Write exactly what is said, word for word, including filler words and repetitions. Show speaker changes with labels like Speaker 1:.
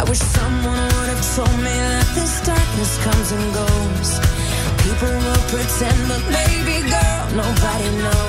Speaker 1: wish someone would have told me that this darkness comes and goes. People will pretend, but baby girl, nobody knows.